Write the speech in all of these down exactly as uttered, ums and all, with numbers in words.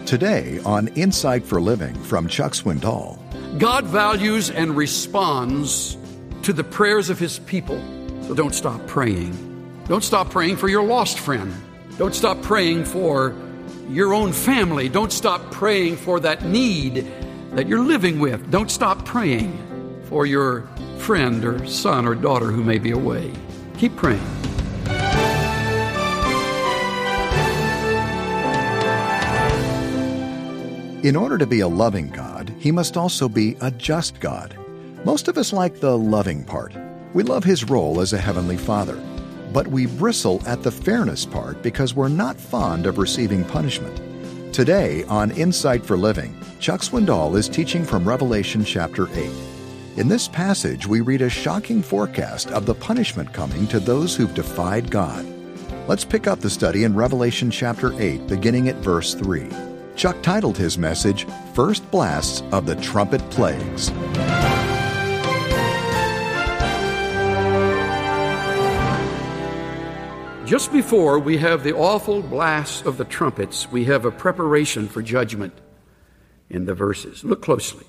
Today on Insight for Living from Chuck Swindoll. God values and responds to the prayers of His people. So don't stop praying. Don't stop praying for your lost friend. Don't stop praying for your own family. Don't stop praying for that need that you're living with. Don't stop praying for your friend or son or daughter who may be away. Keep praying. In order to be a loving God, He must also be a just God. Most of us like the loving part. We love His role as a Heavenly Father. But we bristle at the fairness part because we're not fond of receiving punishment. Today on Insight for Living, Chuck Swindoll is teaching from Revelation chapter eight. In this passage, we read a shocking forecast of the punishment coming to those who've defied God. Let's pick up the study in Revelation chapter eight, beginning at verse three. Chuck titled his message, First Blasts of the Trumpet Plagues. Just before we have the awful blast of the trumpets, we have a preparation for judgment in the verses. Look closely.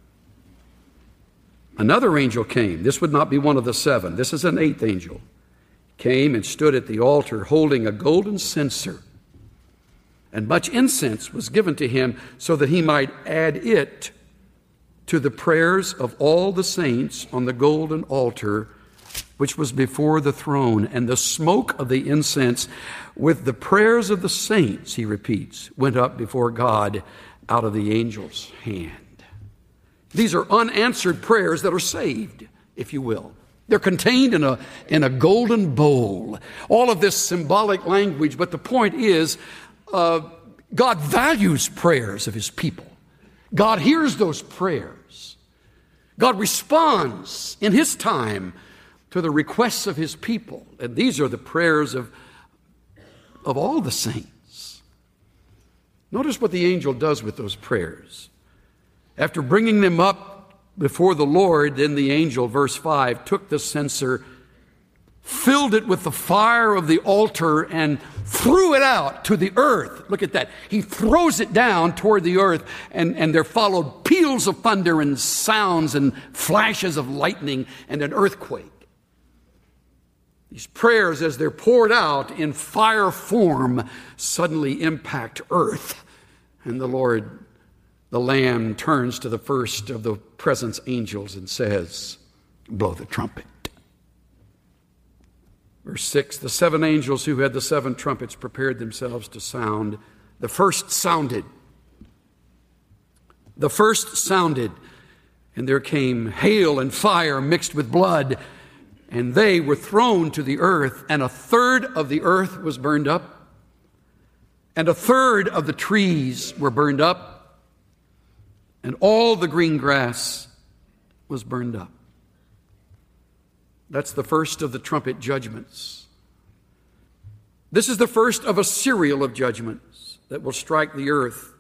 Another angel came. This would not be one of the seven. This is an eighth angel. Came and stood at the altar holding a golden censer. And much incense was given to him so that he might add it to the prayers of all the saints on the golden altar which was before the throne. And the smoke of the incense with the prayers of the saints, he repeats, went up before God out of the angel's hand. These are unanswered prayers that are saved, if you will. They're contained in a, in a golden bowl. All of this symbolic language, but the point is, Uh, God values prayers of His people. God hears those prayers. God responds in His time to the requests of His people. And these are the prayers of, of all the saints. Notice what the angel does with those prayers. After bringing them up before the Lord, then the angel, verse five, took the censer, filled it with the fire of the altar, and threw it out to the earth. Look at that. He throws it down toward the earth, and, and there followed peals of thunder and sounds and flashes of lightning and an earthquake. These prayers, as they're poured out in fire form, suddenly impact earth. And the Lord, the Lamb, turns to the first of the presence angels and says, blow the trumpet. Verse six, the seven angels who had the seven trumpets prepared themselves to sound. The first sounded. The first sounded, and there came hail and fire mixed with blood, and they were thrown to the earth, and a third of the earth was burned up, and a third of the trees were burned up, and all the green grass was burned up. That's the first of the trumpet judgments. This is the first of a serial of judgments that will strike the earth.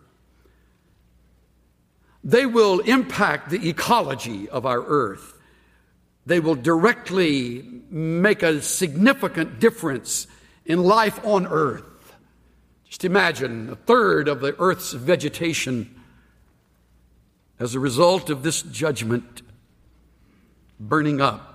They will impact the ecology of our earth. They will directly make a significant difference in life on earth. Just imagine a third of the earth's vegetation as a result of this judgment burning up.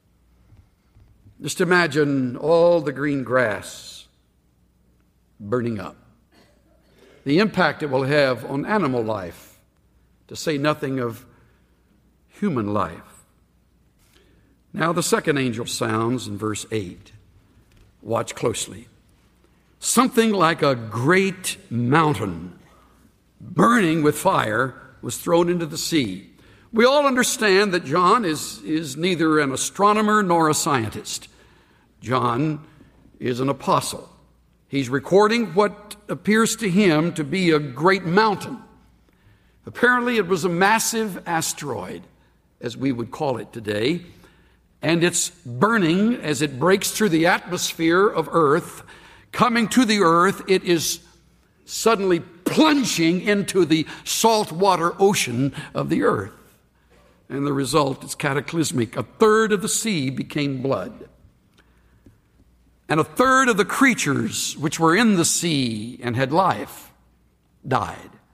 Just imagine all the green grass burning up. The impact it will have on animal life, to say nothing of human life. Now the second angel sounds in verse eight. Watch closely. Something like a great mountain burning with fire was thrown into the sea. We all understand that John is, is neither an astronomer nor a scientist. John is an apostle. He's recording what appears to him to be a great mountain. Apparently it was a massive asteroid, as we would call it today, and it's burning as it breaks through the atmosphere of Earth. Coming to the earth, it is suddenly plunging into the saltwater ocean of the earth. And the result is cataclysmic. A third of the sea became blood. And a third of the creatures which were in the sea and had life died.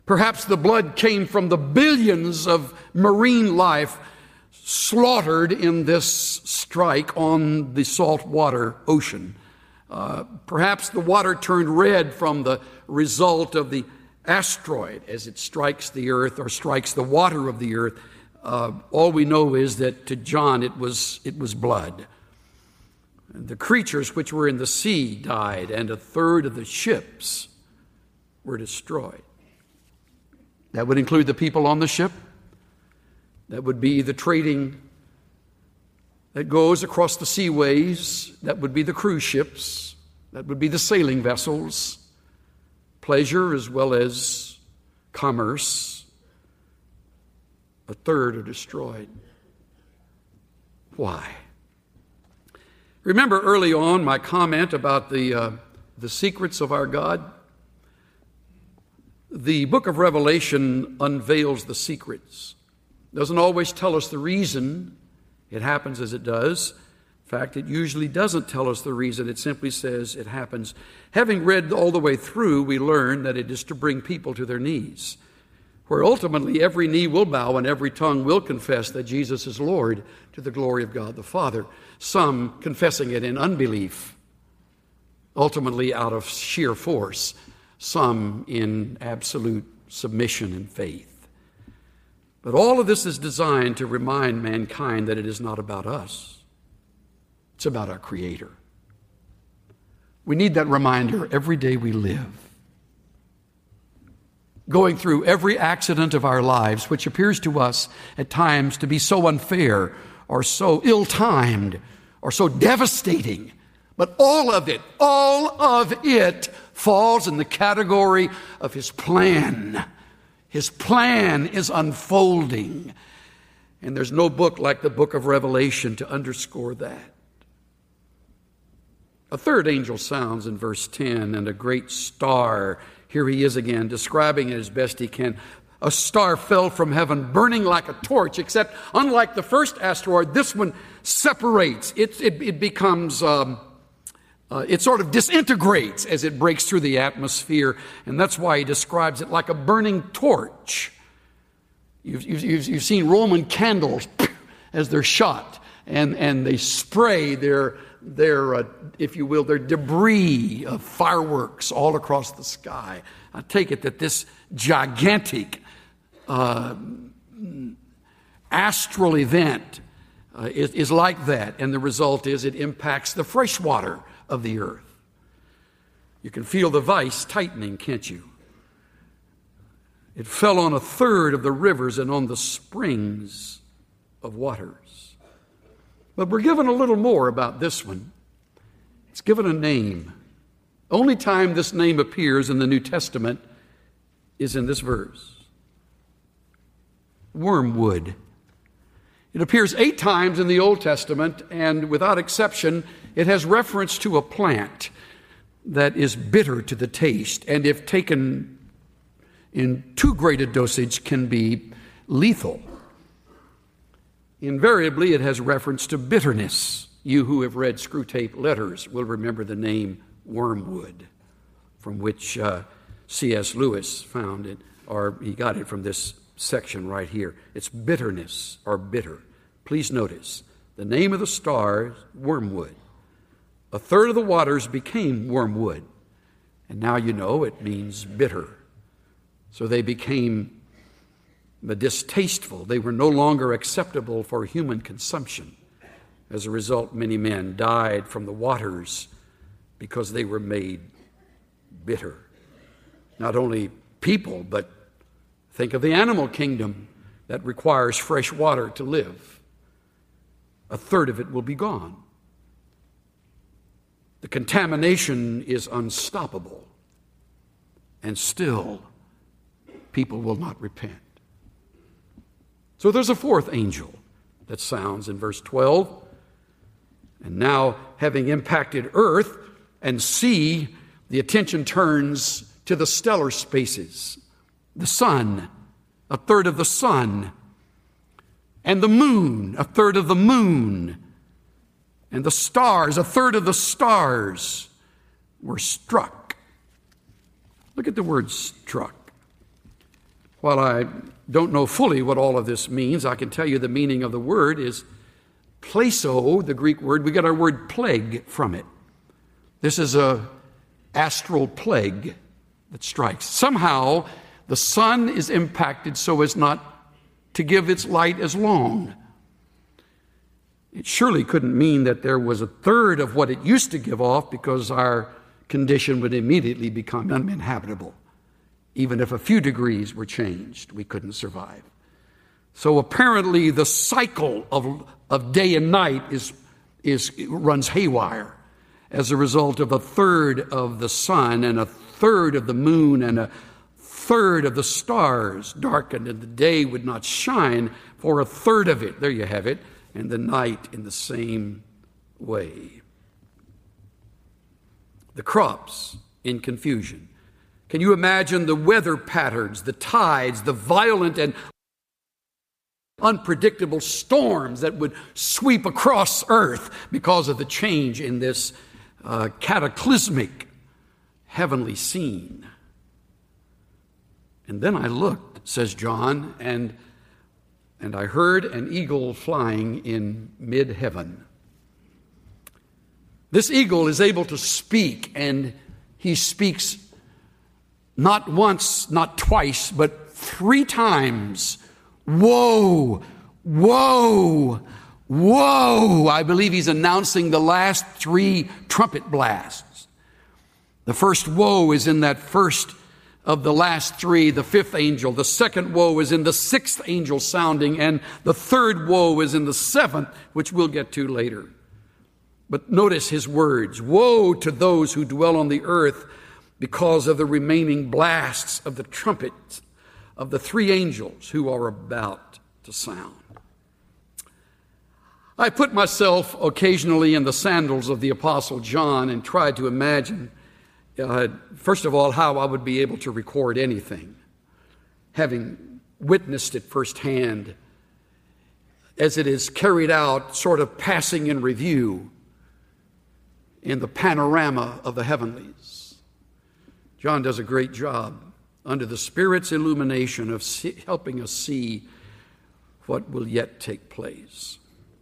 Perhaps the blood came from the billions of marine life slaughtered in this strike on the saltwater ocean. Uh, perhaps the water turned red from the result of the asteroid as it strikes the earth or strikes the water of the earth. Uh, all we know is that to John it was it was blood. And the creatures which were in the sea died, and a third of the ships were destroyed. That would include the people on the ship. That would be the trading that goes across the seaways. That would be the cruise ships. That would be the sailing vessels. Pleasure as well as commerce. A third are destroyed. Why? Remember early on my comment about the, uh, the secrets of our God? The book of Revelation unveils the secrets. Doesn't always tell us the reason it happens as it does. In fact, it usually doesn't tell us the reason. It simply says it happens. Having read all the way through, we learn that it is to bring people to their knees, where ultimately every knee will bow and every tongue will confess that Jesus is Lord, to the glory of God the Father. Some confessing it in unbelief, ultimately out of sheer force. Some in absolute submission and faith. But all of this is designed to remind mankind that it is not about us. It's about our Creator. We need that reminder every day we live. Going through every accident of our lives, which appears to us at times to be so unfair or so ill-timed or so devastating, but all of it, all of it falls in the category of His plan. His plan is unfolding. And there's no book like the book of Revelation to underscore that. A third angel sounds in verse ten, and a great star, here he is again, describing it as best he can. A star fell from heaven, burning like a torch, except unlike the first asteroid, this one separates. It, it, it becomes... Um, Uh, it sort of disintegrates as it breaks through the atmosphere, and that's why he describes it like a burning torch. You've, you've, you've seen Roman candles as they're shot, and, and they spray their, their uh, if you will, their debris of fireworks all across the sky. I take it that this gigantic uh, astral event uh, is, is like that, and the result is it impacts the fresh water of the earth. You can feel the vice tightening, can't you? It fell on a third of the rivers and on the springs of waters. But we're given a little more about this one. It's given a name. Only time this name appears in the New Testament is in this verse. Wormwood. It appears eight times in the Old Testament, and without exception, it has reference to a plant that is bitter to the taste, and if taken in too great a dosage, can be lethal. Invariably, it has reference to bitterness. You who have read Screwtape Letters will remember the name wormwood, from which uh, C S Lewis found it, or he got it from this section right here. It's bitterness or bitter. Please notice, the name of the star is wormwood. A third of the waters became wormwood, and now you know it means bitter. So they became distasteful. They were no longer acceptable for human consumption. As a result, many men died from the waters because they were made bitter. Not only people, but think of the animal kingdom that requires fresh water to live. A third of it will be gone. The contamination is unstoppable, and still people will not repent. So there's a fourth angel that sounds in verse twelve. And now, having impacted earth and sea, the attention turns to the stellar spaces. The sun, a third of the sun, and the moon, a third of the moon, and the stars, a third of the stars were struck. Look at the word struck. While I don't know fully what all of this means, I can tell you the meaning of the word is pleso, the Greek word. We get our word plague from it. This is a astral plague that strikes. Somehow the sun is impacted so as not to give its light as long. It surely couldn't mean that there was a third of what it used to give off, because our condition would immediately become uninhabitable. Even if a few degrees were changed, we couldn't survive. So apparently the cycle of, of day and night is, is runs haywire as a result of a third of the sun and a third of the moon and a third of the stars darkened, and the day would not shine for a third of it. There you have it. And the night in the same way. The crops in confusion. Can you imagine the weather patterns, the tides, the violent and unpredictable storms that would sweep across earth because of the change in this uh, cataclysmic heavenly scene? And then I looked, says John, and And I heard an eagle flying in mid-heaven. This eagle is able to speak, and he speaks not once, not twice, but three times. Woe, woe, woe. I believe he's announcing the last three trumpet blasts. The first woe is in that first of the last three, the fifth angel. The second woe is in the sixth angel sounding, and the third woe is in the seventh, which we'll get to later. But notice his words. Woe to those who dwell on the earth because of the remaining blasts of the trumpets of the three angels who are about to sound. I put myself occasionally in the sandals of the Apostle John and tried to imagine Uh, first of all, how I would be able to record anything, having witnessed it firsthand as it is carried out, sort of passing in review in the panorama of the heavenlies. John does a great job under the Spirit's illumination of see, helping us see what will yet take place.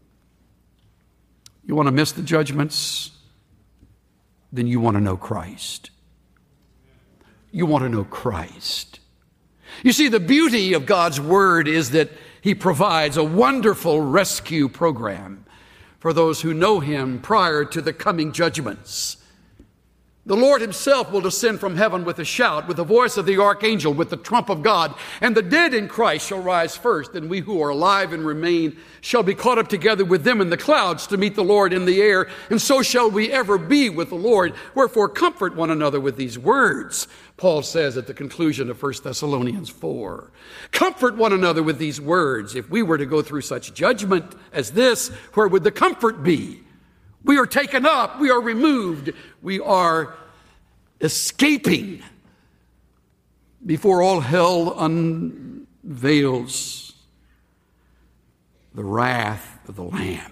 You want to miss the judgments? Then you want to know Christ. You want to know Christ. You see, the beauty of God's Word is that He provides a wonderful rescue program for those who know Him prior to the coming judgments. The Lord Himself will descend from heaven with a shout, with the voice of the archangel, with the trump of God, and the dead in Christ shall rise first, and we who are alive and remain shall be caught up together with them in the clouds to meet the Lord in the air, and so shall we ever be with the Lord. Wherefore comfort one another with these words, Paul says at the conclusion of First Thessalonians four. Comfort one another with these words. If we were to go through such judgment as this, where would the comfort be? We are taken up. We are removed. We are escaping before all hell unveils the wrath of the Lamb.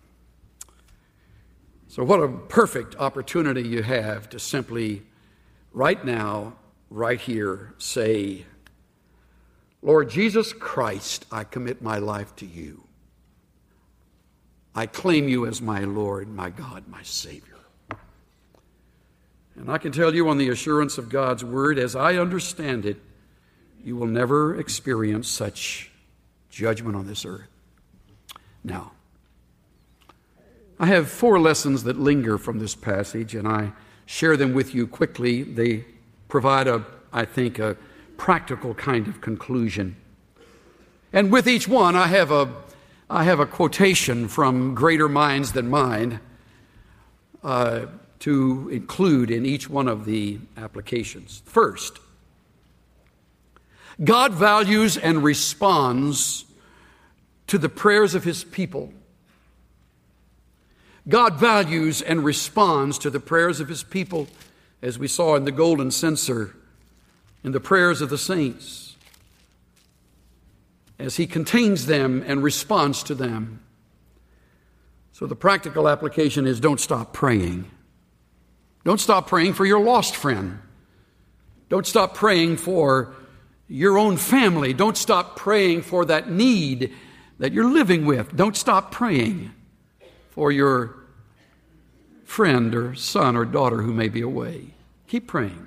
So what a perfect opportunity you have to simply, right now, right here, say, Lord Jesus Christ, I commit my life to you. I claim you as my Lord, my God, my Savior. And I can tell you on the assurance of God's Word, as I understand it, you will never experience such judgment on this earth. Now, I have four lessons that linger from this passage, and I share them with you quickly. They provide, a, I think, a practical kind of conclusion. And with each one, I have a I have a quotation from greater minds than mine uh, to include in each one of the applications. First, God values and responds to the prayers of His people. God values and responds to the prayers of His people, as we saw in the golden censer, in the prayers of the saints, as He contains them and responds to them. So the practical application is, don't stop praying. Don't stop praying for your lost friend. Don't stop praying for your own family. Don't stop praying for that need that you're living with. Don't stop praying for your friend or son or daughter who may be away. Keep praying.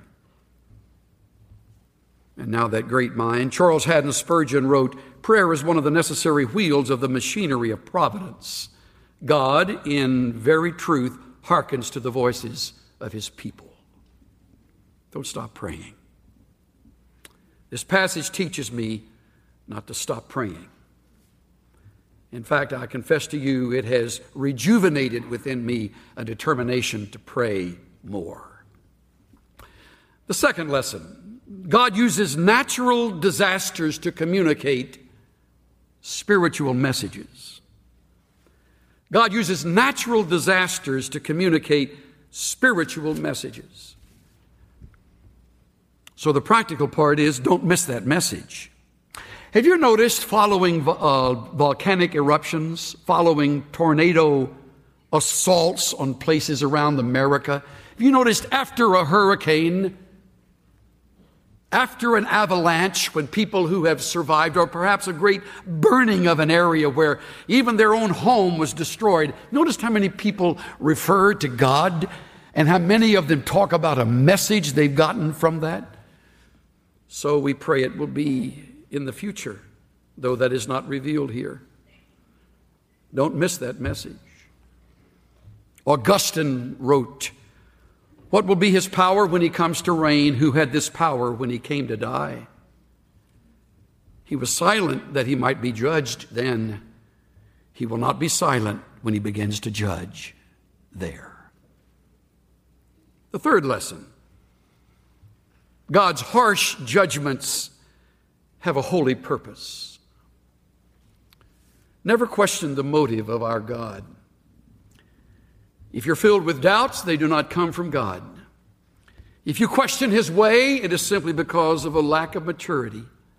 And now that great mind, Charles Haddon Spurgeon wrote, prayer is one of the necessary wheels of the machinery of providence. God, in very truth, hearkens to the voices of his people. Don't stop praying. This passage teaches me not to stop praying. In fact, I confess to you, it has rejuvenated within me a determination to pray more. The second lesson, God uses natural disasters to communicate spiritual messages. God uses natural disasters to communicate spiritual messages. So the practical part is, don't miss that message. Have you noticed following uh, volcanic eruptions, following tornado assaults on places around America? Have you noticed after a hurricane, after an avalanche, when people who have survived, or perhaps a great burning of an area where even their own home was destroyed, notice how many people refer to God and how many of them talk about a message they've gotten from that? So we pray it will be in the future, though that is not revealed here. Don't miss that message. Augustine wrote, what will be his power when he comes to reign, who had this power when he came to die? He was silent that he might be judged then. He will not be silent when he begins to judge there. The third lesson, God's harsh judgments have a holy purpose. Never question the motive of our God. If you're filled with doubts, they do not come from God. If you question his way, it is simply because of a lack of maturity.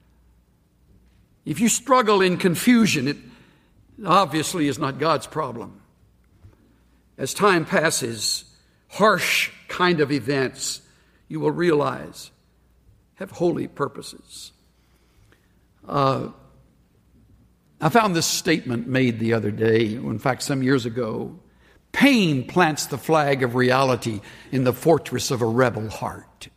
If you struggle in confusion, it obviously is not God's problem. As time passes, harsh kind of events, you will realize, have holy purposes. Uh, I found this statement made the other day, in fact, some years ago. Pain plants the flag of reality in the fortress of a rebel heart.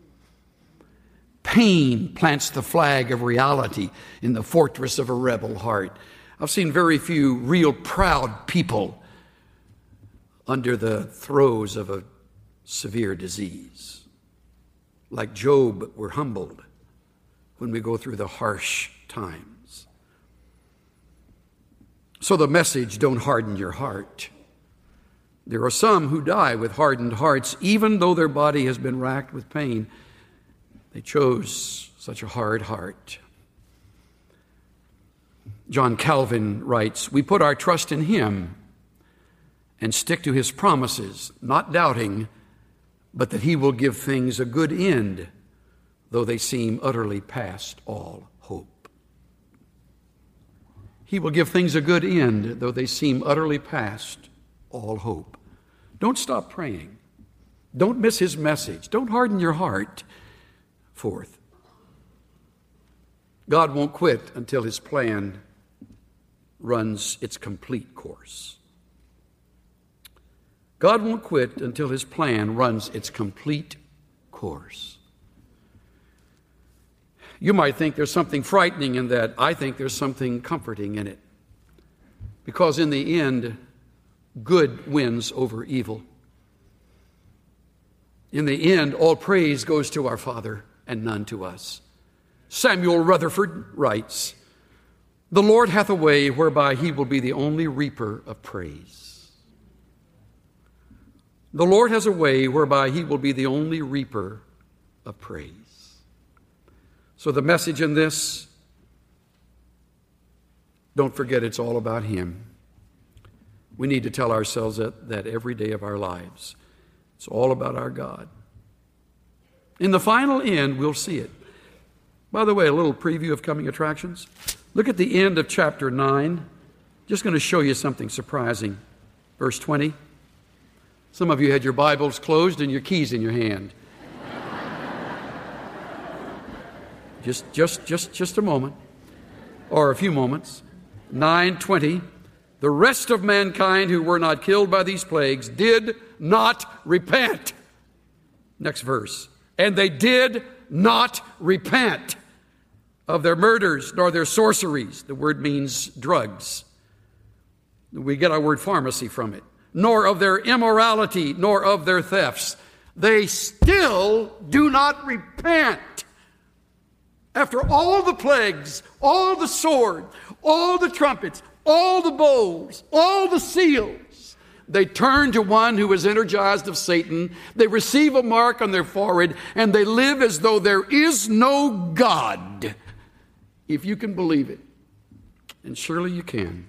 Pain plants the flag of reality in the fortress of a rebel heart. I've seen very few real proud people under the throes of a severe disease. Like Job, we're humbled when we go through the harsh times. So the message, don't harden your heart. There are some who die with hardened hearts, even though their body has been racked with pain. They chose such a hard heart. John Calvin writes, we put our trust in him and stick to his promises, not doubting, but that he will give things a good end, though they seem utterly past all hope. He will give things a good end, though they seem utterly past all hope. Don't stop praying. Don't miss his message. Don't harden your heart. Fourth, God won't quit until his plan runs its complete course. God won't quit until his plan runs its complete course. You might think there's something frightening in that. I think there's something comforting in it. Because in the end, good wins over evil. In the end, all praise goes to our Father and none to us. Samuel Rutherford writes, the Lord hath a way whereby he will be the only reaper of praise. The Lord has a way whereby he will be the only reaper of praise. So the message in this, don't forget it's all about him. We need to tell ourselves that, that every day of our lives. It's all about our God. In the final end, we'll see it. By the way, a little preview of coming attractions. Look at the end of chapter nine. Just going to show you something surprising. Verse twenty. Some of you had your Bibles closed and your keys in your hand. Just, just, just, just a moment, or a few moments. nine twenty. The rest of mankind who were not killed by these plagues did not repent. Next verse. And they did not repent of their murders, nor their sorceries. The word means drugs. We get our word pharmacy from it. Nor of their immorality, nor of their thefts. They still do not repent. After all the plagues, all the sword, all the trumpets, all the bowls, all the seals, they turn to one who is energized of Satan. They receive a mark on their forehead, and they live as though there is no God. If you can believe it, and surely you can.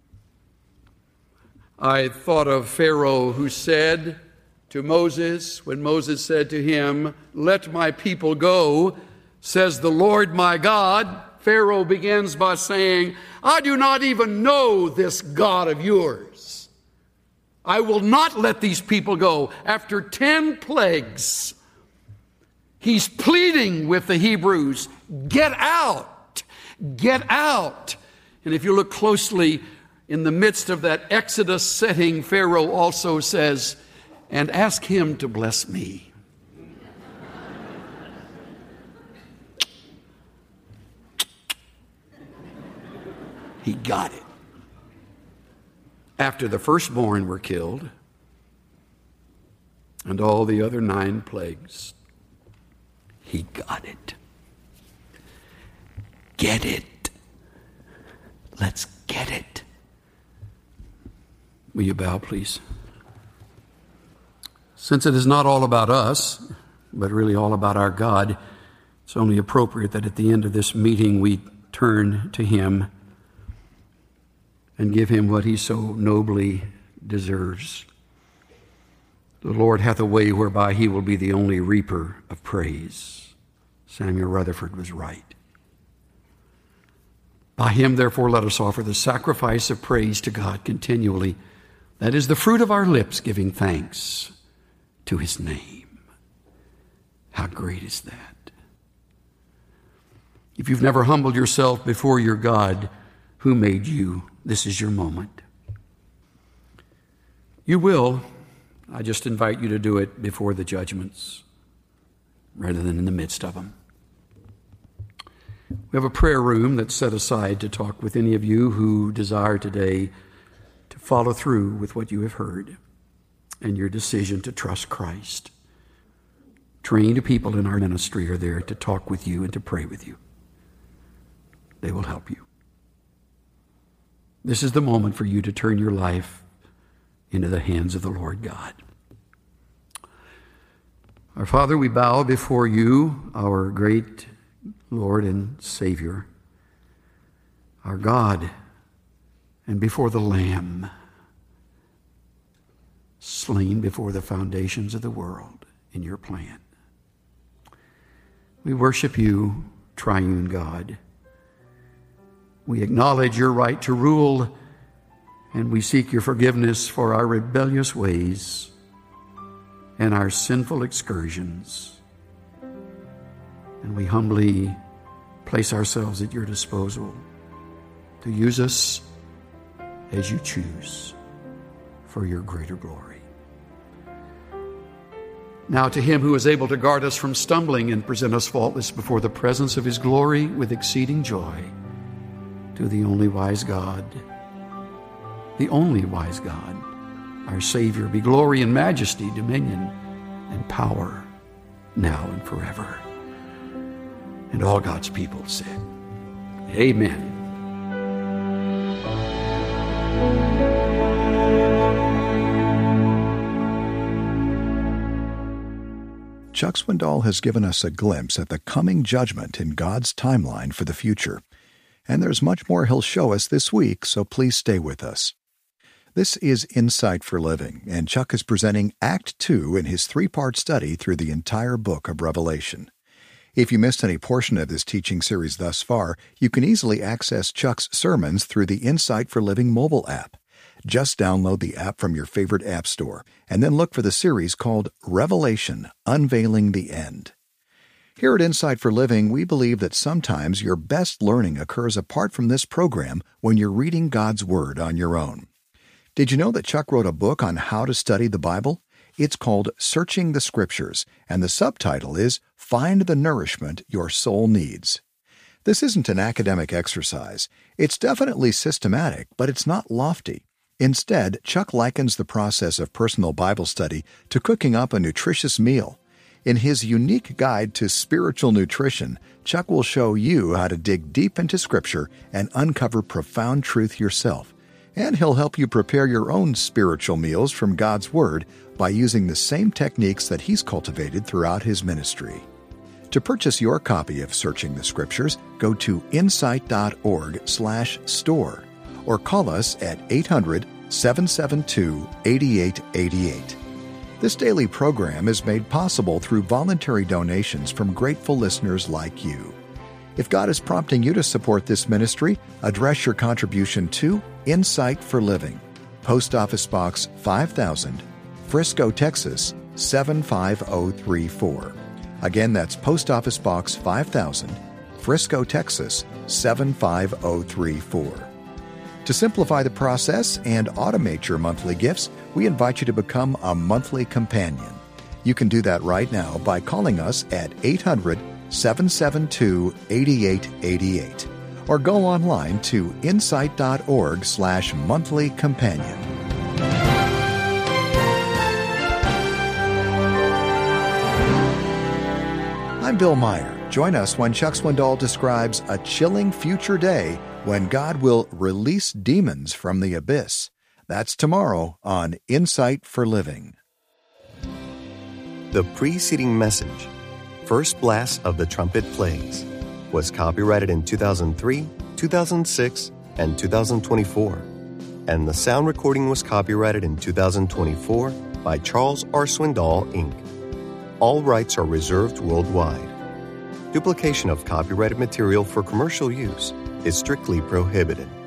I thought of Pharaoh, who said to Moses, when Moses said to him, "Let my people go, says the Lord my God." Pharaoh begins by saying, "I do not even know this God of yours. I will not let these people go." After ten plagues, he's pleading with the Hebrews, "Get out, get out." And if you look closely, in the midst of that Exodus setting, Pharaoh also says, "And ask him to bless me." He got it. After the firstborn were killed and all the other nine plagues, he got it. Get it. Let's get it. Will you bow, please? Since it is not all about us, but really all about our God, it's only appropriate that at the end of this meeting we turn to him and give him what he so nobly deserves. The Lord hath a way whereby he will be the only reaper of praise. Samuel Rutherford was right. By him, therefore, let us offer the sacrifice of praise to God continually. That is the fruit of our lips, giving thanks to his name. How great is that? If you've never humbled yourself before your God, who made you, this is your moment. You will. I just invite you to do it before the judgments rather than in the midst of them. We have a prayer room that's set aside to talk with any of you who desire today to follow through with what you have heard and your decision to trust Christ. Trained people in our ministry are there to talk with you and to pray with you. They will help you. This is the moment for you to turn your life into the hands of the Lord God. Our Father, we bow before you, our great Lord and Savior, our God, and before the Lamb, slain before the foundations of the world in your plan. We worship you, triune God. We acknowledge your right to rule, and we seek your forgiveness for our rebellious ways and our sinful excursions. And we humbly place ourselves at your disposal to use us as you choose for your greater glory. Now to him who is able to guard us from stumbling and present us faultless before the presence of his glory with exceeding joy, to the only wise God, the only wise God, our Savior, be glory and majesty, dominion and power, now and forever. And all God's people said, Amen. Chuck Swindoll has given us a glimpse at the coming judgment in God's timeline for the future. And there's much more he'll show us this week, so please stay with us. This is Insight for Living, and Chuck is presenting Act Two in his three-part study through the entire book of Revelation. If you missed any portion of this teaching series thus far, you can easily access Chuck's sermons through the Insight for Living mobile app. Just download the app from your favorite app store, and then look for the series called Revelation, Unveiling the End. Here at Insight for Living, we believe that sometimes your best learning occurs apart from this program when you're reading God's Word on your own. Did you know that Chuck wrote a book on how to study the Bible? It's called Searching the Scriptures, and the subtitle is Find the Nourishment Your Soul Needs. This isn't an academic exercise. It's definitely systematic, but it's not lofty. Instead, Chuck likens the process of personal Bible study to cooking up a nutritious meal. In his unique guide to spiritual nutrition, Chuck will show you how to dig deep into Scripture and uncover profound truth yourself. And he'll help you prepare your own spiritual meals from God's Word by using the same techniques that he's cultivated throughout his ministry. To purchase your copy of Searching the Scriptures, go to insight.org slash store or call us at eight hundred, seven seven two, eight eight eight eight. This daily program is made possible through voluntary donations from grateful listeners like you. If God is prompting you to support this ministry, address your contribution to Insight for Living, Post Office Box five thousand, Frisco, Texas seven five zero three four. Again, that's Post Office Box five thousand, Frisco, Texas seven five zero three four. To simplify the process and automate your monthly gifts, we invite you to become a monthly companion. You can do that right now by calling us at eight hundred, seven seven two, eight eight eight eight or go online to insight.org slash monthly companion. I'm Bill Meyer. Join us when Chuck Swindoll describes a chilling future day when God will release demons from the abyss. That's tomorrow on Insight for Living. The preceding message, First Blast of the Trumpet Plagues, was copyrighted in two thousand three, two thousand six, and two thousand twenty-four, and the sound recording was copyrighted in two thousand twenty-four by Charles R. Swindoll, Incorporated. All rights are reserved worldwide. Duplication of copyrighted material for commercial use is strictly prohibited.